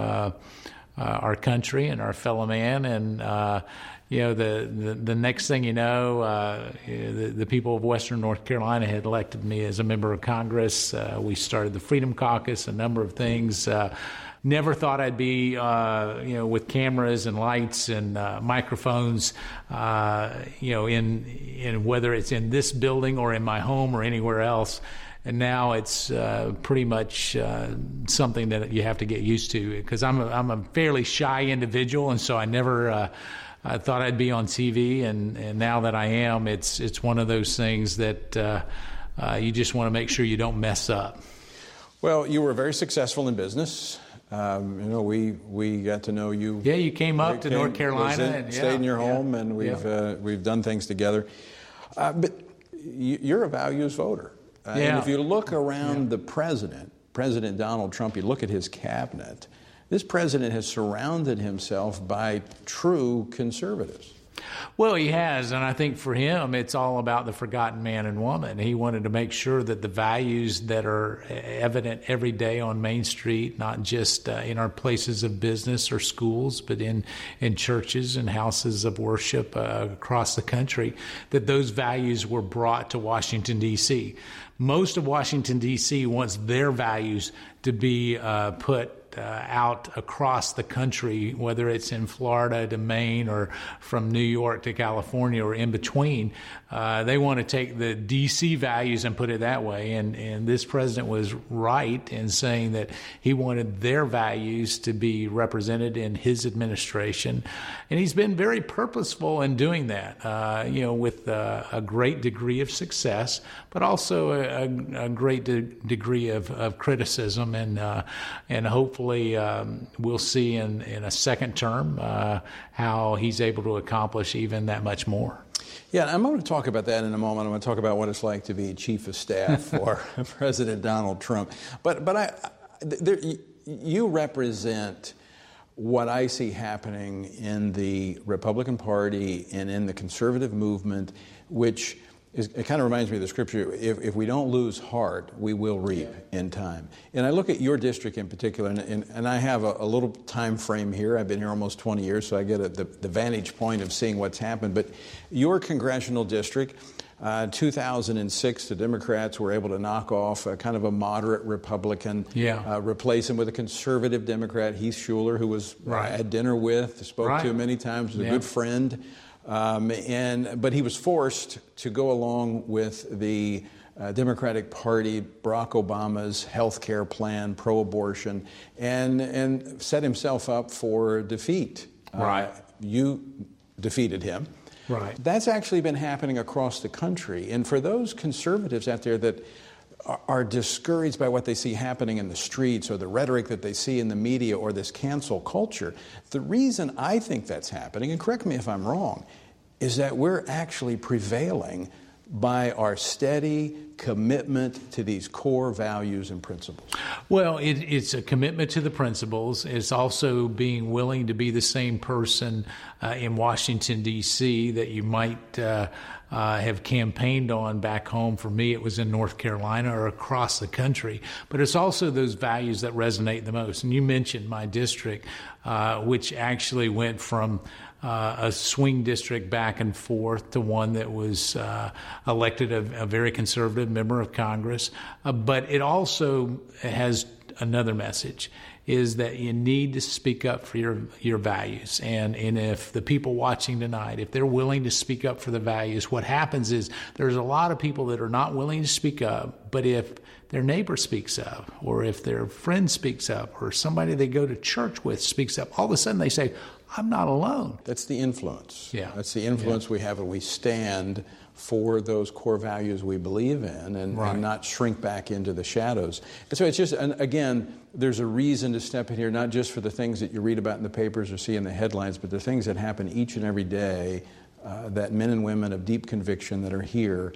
uh, our country and our fellow man. And uh, you know, the, the the next thing you know, uh, the, the people of Western North Carolina had elected me as a member of Congress. Uh, we started the Freedom Caucus, a number of things. Uh, Never thought I'd be, uh, you know, with cameras and lights and uh, microphones, uh, you know, in in whether it's in this building or in my home or anywhere else. And now it's uh, pretty much uh, something that you have to get used to, because I'm a, I'm a fairly shy individual, and so I never uh, I thought I'd be on T V, and, and now that I am, it's it's one of those things that uh, uh, you just want to make sure you don't mess up. Well, you were very successful in business. Um, you know, we we got to know you. Yeah, you came up to came, North Carolina in, and stayed yeah, in your yeah, home, and we've yeah. uh, we've done things together. Uh, but you're a values voter, uh, yeah. and if you look around yeah. the president, President Donald Trump, you look at his cabinet. This president has surrounded himself by true conservatives. Well, he has, and I think for him, it's all about the forgotten man and woman. He wanted to make sure that the values that are evident every day on Main Street, not just uh, in our places of business or schools, but in, in churches and houses of worship uh, across the country, that those values were brought to Washington, D C Most of Washington, D C wants their values to be uh, put Uh, out across the country, whether it's in Florida to Maine or from New York to California or in between. Uh, they want to take the D C values and put it that way. And, and this president was right in saying that he wanted their values to be represented in his administration. And he's been very purposeful in doing that, uh, you know, with uh, a great degree of success, but also a, a, a great de- degree of, of criticism. And, uh, and hopefully Um, we'll see in, in a second term uh, how he's able to accomplish even that much more. Yeah, I'm going to talk about that in a moment. I'm going to talk about what it's like to be chief of staff for President Donald Trump. But but I, there, you represent what I see happening in the Republican Party and in the conservative movement, which is, it kind of reminds me of the scripture, if, if we don't lose heart, we will reap in time. And I look at your district in particular, and, and, and I have a, a little time frame here. I've been here almost twenty years, so I get a, the, the vantage point of seeing what's happened. But your congressional district, uh, two thousand six, the Democrats were able to knock off a kind of a moderate Republican, yeah. uh, replace him with a conservative Democrat, Heath Shuler, who was right. uh, at dinner with, spoke right. to many times, was a yeah. good friend. Um, and but he was forced to go along with the uh, Democratic Party, Barack Obama's health care plan, pro-abortion, and and set himself up for defeat. Right. Uh, you defeated him. Right. That's actually been happening across the country. And for those conservatives out there that are, are discouraged by what they see happening in the streets or the rhetoric that they see in the media or this cancel culture, the reason I think that's happening, and correct me if I'm wrong, is that we're actually prevailing by our steady commitment to these core values and principles. Well, it, it's a commitment to the principles. It's also being willing to be the same person uh, in Washington, D C that you might uh, uh, have campaigned on back home. For me, it was in North Carolina or across the country. But it's also those values that resonate the most. And you mentioned my district, uh, which actually went from Uh, a swing district back and forth to one that was uh, elected a, a very conservative member of Congress. Uh, but it also has another message, is that you need to speak up for your your values. And, and if the people watching tonight, if they're willing to speak up for the values, what happens is there's a lot of people that are not willing to speak up, but if their neighbor speaks up, or if their friend speaks up, or somebody they go to church with speaks up, all of a sudden they say, I'm not alone. That's the influence. Yeah. That's the influence yeah. we have when we stand for those core values we believe in and, right. and not shrink back into the shadows. And so it's just, and again, there's a reason to step in here, not just for the things that you read about in the papers or see in the headlines, but the things that happen each and every day uh, that men and women of deep conviction that are here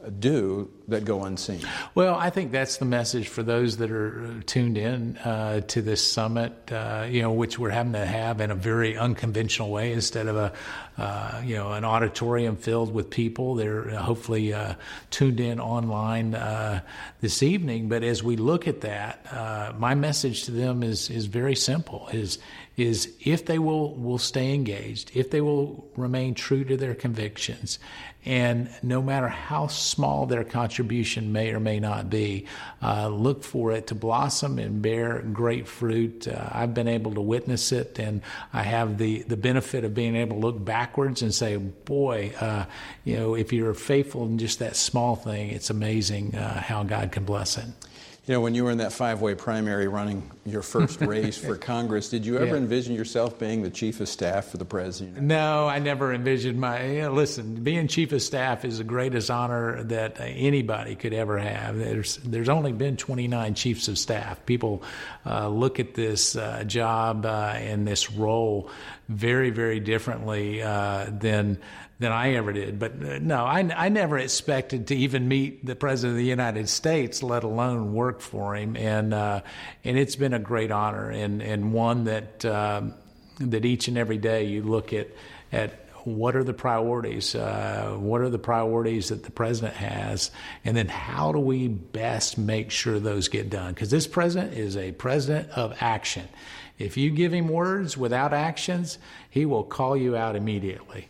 do that go unseen? Well, I think that's the message for those that are tuned in uh, to this summit, uh, you know, which we're having to have in a very unconventional way instead of a, uh, you know, an auditorium filled with people. They're hopefully uh, tuned in online uh, this evening. But as we look at that, uh, my message to them is is very simple: is is if they will will stay engaged, if they will remain true to their convictions, and no matter how small their contribution may or may not be, uh, look for it to blossom and bear great fruit. Uh, I've been able to witness it, and I have the, the benefit of being able to look backwards and say, boy, uh, you know, if you're faithful in just that small thing, it's amazing uh, how God can bless it. You know, when you were in that five-way primary running your first race for Congress, did you ever yeah. envision yourself being the chief of staff for the president? No, I never envisioned my, you know, listen, being chief of staff is the greatest honor that anybody could ever have. There's there's only been twenty-nine chiefs of staff. People uh, look at this uh, job uh, and this role very, very differently uh, than than I ever did. But uh, no, I, I never expected to even meet the President of the United States, let alone work for him. And uh, and it's been a great honor, and, and one that um, that each and every day you look at at what are the priorities, uh, what are the priorities that the president has, and then how do we best make sure those get done? Because this president is a president of action. If you give him words without actions, he will call you out immediately.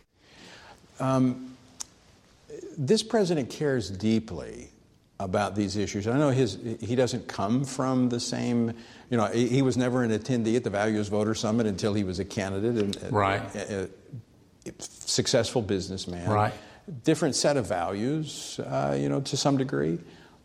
Um, this president cares deeply about these issues. I know his he doesn't come from the same, you know, he, he was never an attendee at the Values Voter Summit until he was a candidate and right. a, a, a successful businessman. Right. Different set of values, uh, you know, to some degree.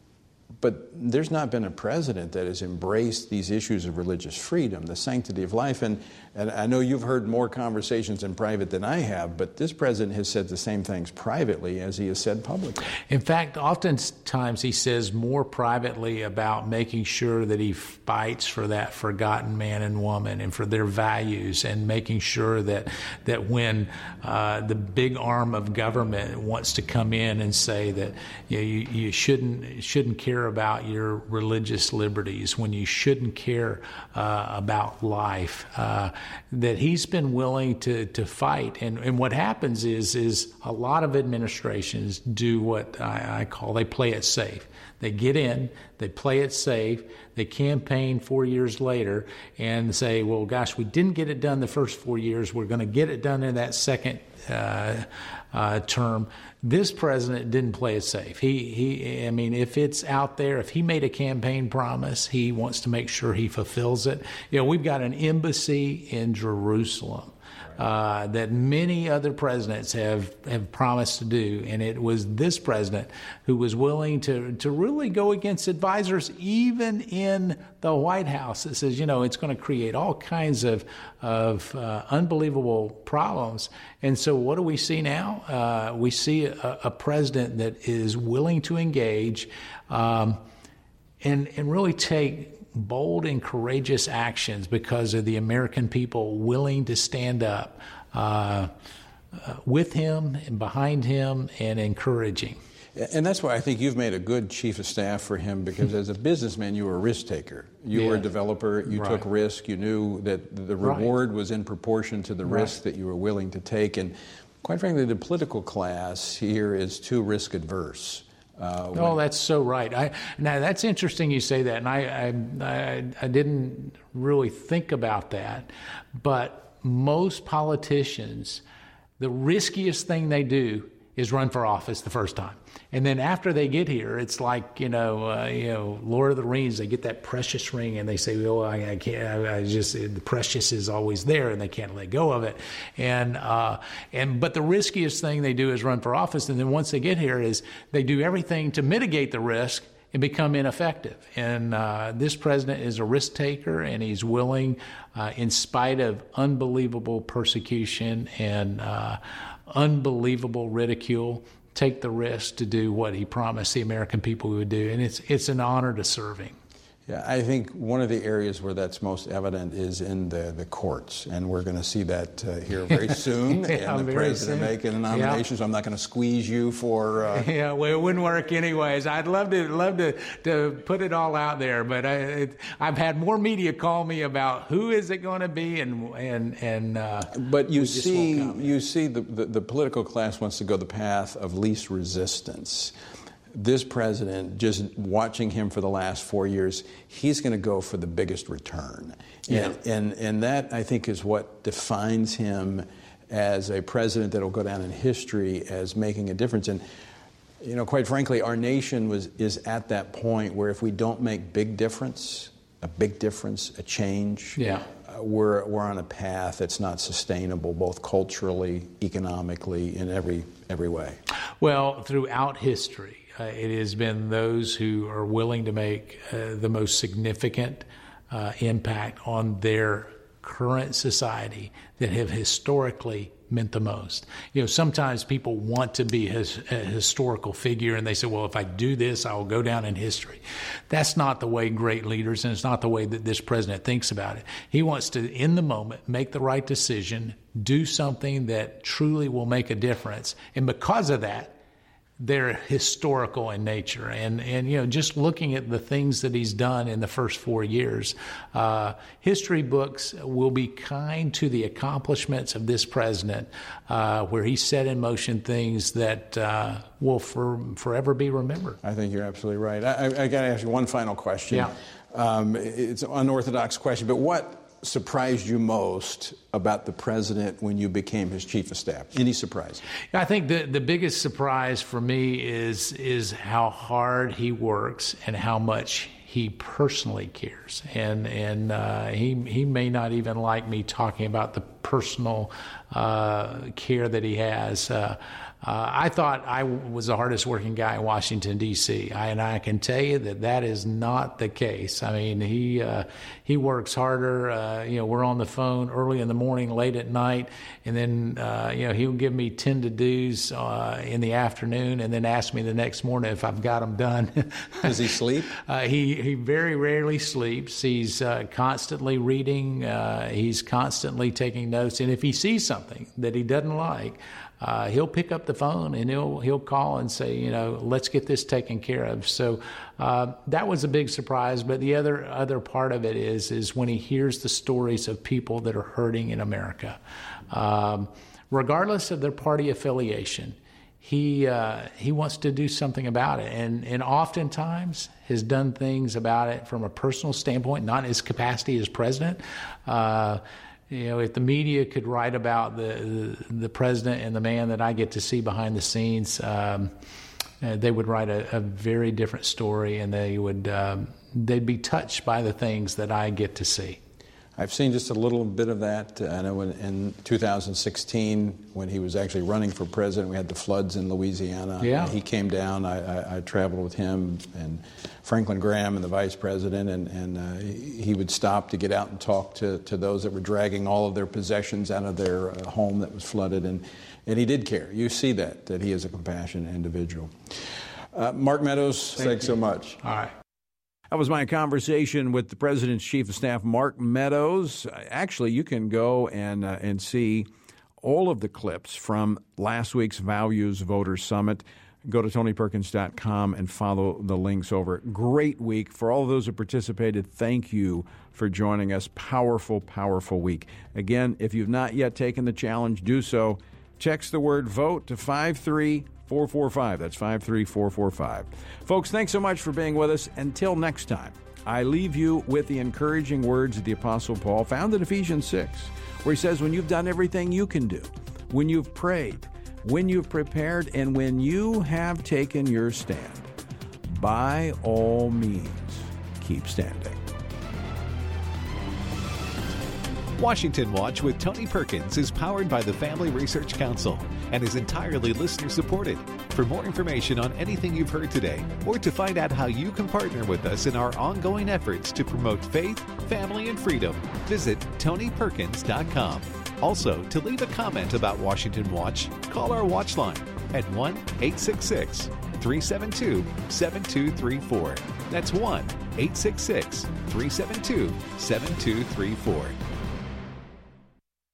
But there's not been a president that has embraced these issues of religious freedom, the sanctity of life. And, and I know you've heard more conversations in private than I have, but this president has said the same things privately as he has said publicly. In fact, oftentimes he says more privately about making sure that he fights for that forgotten man and woman and for their values, and making sure that that when uh, the big arm of government wants to come in and say that you know, you, you shouldn't shouldn't care about your religious liberties, when you shouldn't care uh, about life, uh, that he's been willing to to fight. And and what happens is is a lot of administrations do what I, I call they play it safe. They get in, they play it safe, they campaign four years later and say, well, gosh, we didn't get it done the first four years. We're going to get it done in that second uh, uh, term. This president didn't play it safe. He, he, I mean, if it's out there, if he made a campaign promise, he wants to make sure he fulfills it. You know, we've got an embassy in Jerusalem. Uh, that many other presidents have, have promised to do. And it was this president who was willing to, to really go against advisors, even in the White House, that says, you know, it's going to create all kinds of, of uh, unbelievable problems. And so what do we see now? Uh, we see a, a president that is willing to engage um, and, and really take bold and courageous actions because of the American people willing to stand up uh, uh, with him and behind him and encouraging. And that's why I think you've made a good chief of staff for him, because as a businessman, you were a risk taker. You yeah. were a developer. You right. took risk. You knew that the reward right. was in proportion to the right. risk that you were willing to take. And quite frankly, the political class here is too risk adverse. Uh, oh, that's so right. I, now, that's interesting you say that, and I, I, I, I didn't really think about that. But most politicians, the riskiest thing they do is run for office the first time. And then after they get here, it's like, you know, uh, you know, Lord of the Rings, they get that precious ring and they say, oh, I, I can't, I, I just, the precious is always there and they can't let go of it. And, uh, and, but the riskiest thing they do is run for office. And then once they get here is they do everything to mitigate the risk and become ineffective. And uh, this president is a risk taker, and he's willing, uh, in spite of unbelievable persecution and uh, unbelievable ridicule, take the risk to do what he promised the American people he would do. And it's it's an honor to serve him. Yeah, I think one of the areas where that's most evident is in the, the courts, and we're going to see that uh, here very soon, yeah, and the president soon. making a nomination, yeah. so I'm not going to squeeze you for... Uh... Yeah, well, it wouldn't work anyways. I'd love to love to, to put it all out there, but I, it, I've had more media call me about who is it going to be, and... and, and uh, but you see, you see the, the, the political class wants to go the path of least resistance. This president, just watching him for the last four years, he's going to go for the biggest return. Yeah. And, and, and that, I think, is what defines him as a president that will go down in history as making a difference. And, you know, quite frankly, our nation was is at that point where if we don't make big difference, a big difference, a change, yeah. uh, we're, we're on a path that's not sustainable, both culturally, economically, in every every way. Well, throughout history, Uh, it has been those who are willing to make uh, the most significant uh, impact on their current society that have historically meant the most. You know, sometimes people want to be his, a historical figure, and they say, well, if I do this, I will go down in history. That's not the way great leaders, and it's not the way that this president thinks about it. He wants to, in the moment, make the right decision, do something that truly will make a difference, and because of that, they're historical in nature. And, and, you know, just looking at the things that he's done in the first four years, uh, history books will be kind to the accomplishments of this president, uh, where he set in motion things that uh, will for, forever be remembered. I think you're absolutely right. I, I, I got to ask you one final question. Yeah. Um, it's an unorthodox question, but what surprised you most about the president when you became his chief of staff? Any surprise? I think the the biggest surprise for me is is how hard he works and how much he personally cares. And and uh, he he may not even like me talking about the personal uh, care that he has. Uh, Uh, I thought I was the hardest working guy in Washington, D C, I, and I can tell you that that is not the case. I mean, he uh, he works harder. Uh, you know, we're on the phone early in the morning, late at night, and then, uh, you know, he'll give me ten to-dos uh, in the afternoon and then ask me the next morning if I've got them done. Does he sleep? Uh, he, he very rarely sleeps. He's uh, constantly reading. Uh, he's constantly taking notes. And if he sees something that he doesn't like, Uh, he'll pick up the phone and he'll he'll call and say, you know, let's get this taken care of. So uh, that was a big surprise. But the other other part of it is is when he hears the stories of people that are hurting in America, um, regardless of their party affiliation, he uh, he wants to do something about it, and and oftentimes has done things about it from a personal standpoint, not in his capacity as president. Uh, You know, if the media could write about the, the the president and the man that I get to see behind the scenes, um, uh, they would write a, a very different story, and they would um, they'd be touched by the things that I get to see. I've seen just a little bit of that. I know in, in two thousand sixteen, when he was actually running for president, we had the floods in Louisiana. Yeah. He came down. I, I, I traveled with him and Franklin Graham and the vice president, and, and uh, he would stop to get out and talk to, to those that were dragging all of their possessions out of their uh, home that was flooded, and, and he did care. You see that, that he is a compassionate individual. Uh, Mark Meadows, Thank thanks you. so much. All right. That was my conversation with the President's Chief of Staff, Mark Meadows. Actually, you can go and uh, and see all of the clips from last week's Values Voters Summit. Go to tony perkins dot com and follow the links over. Great week. For all of those who participated, thank you for joining us. Powerful, powerful week. Again, if you've not yet taken the challenge, do so. Text the word VOTE to five three four four five. That's five three four four five. Folks, thanks so much for being with us. Until next time, I leave you with the encouraging words of the Apostle Paul found in Ephesians six, where he says, when you've done everything you can do, when you've prayed, when you've prepared, and when you have taken your stand, by all means, keep standing. Washington Watch with Tony Perkins is powered by the Family Research Council and is entirely listener-supported. For more information on anything you've heard today, or to find out how you can partner with us in our ongoing efforts to promote faith, family, and freedom, visit tony perkins dot com. Also, to leave a comment about Washington Watch, call our watch line at one eight six six, three seven two, seven two three four. That's one eight six six, three seven two, seven two three four.